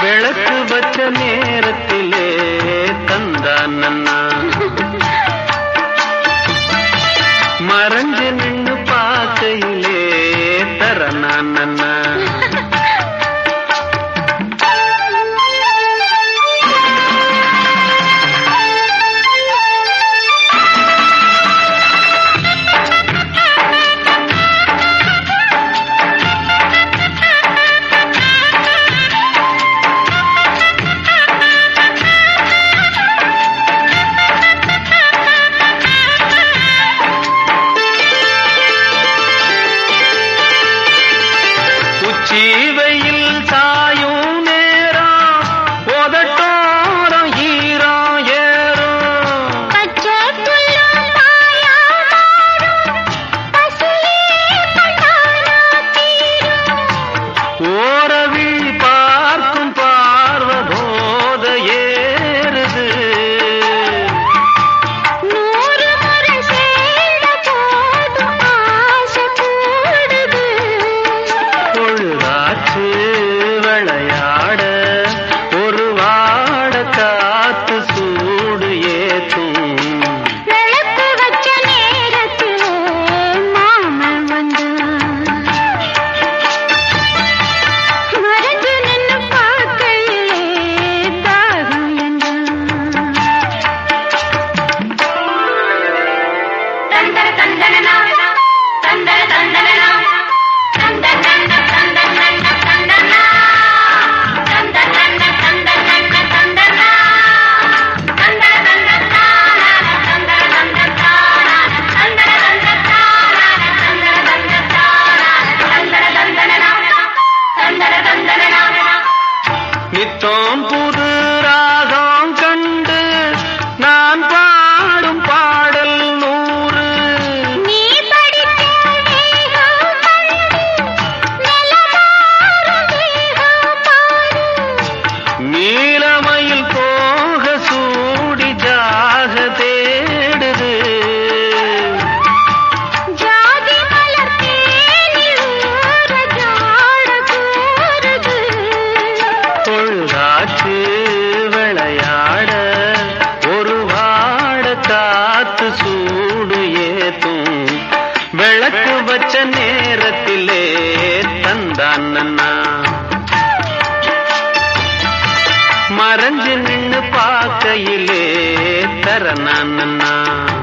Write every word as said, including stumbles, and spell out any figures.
விளக்கு வச்ச நேரத்திலே தந்தான் நன்னா மறைஞ்சு நின்னு பார்க்கையிலே தரனான் நன்னா சீவையில் சாயும் நேரம் உதட்டோரம் ஈரம் ஏறும் ஓரவி பார்க்கும் பார்வதோத ஏறுது விளையாட ஒரு வாட காத்து சூடு ஏத்தும் விளக்கு வச்ச நேரத்திலே மாமன் வந்தான் மறைஞ்சு நின்னு பார்க்கையிலே தாகம் என்றான் தந்தர தந்தனா தந்தர தந்தனா நித்தம் புது ராகம் கண்டு நான் பாடும் பாடல் நூறு நீ படித்த வேகம் வேகம் பாரு நீலமயில் போக சூடி ஜாக தேடுது ஜாதி மலர் தேனில் ஊற ஜாட கூறுது பொழுதாச்சு விளையாட ஒரு வாட காத்து சூடு ஏத்தும் விளக்கு வச்ச நேரத்திலே தந்தான் நன்னா மறைஞ்சு நின்னு பார்க்கையிலே தரனான் நன்னா